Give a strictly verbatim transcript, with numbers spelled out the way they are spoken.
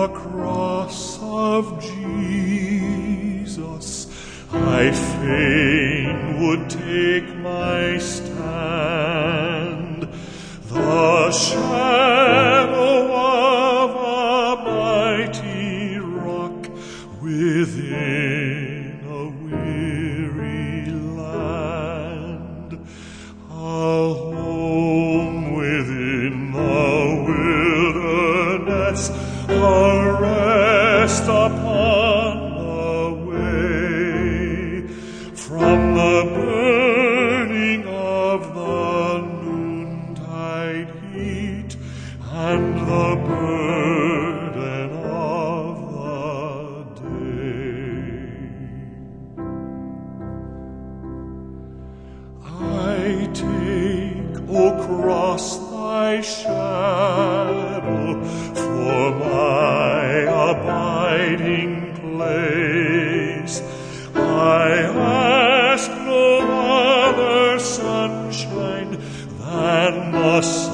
the cross of Jesus, I fain would take my stand. The shadow of a mighty rock within a weary land, a home within the wilderness, a rest upon the way, from the burning of the noontide heat and the burden of the day. I take, O cross, thy shadow for my abiding place. I ask no other sunshine than the sun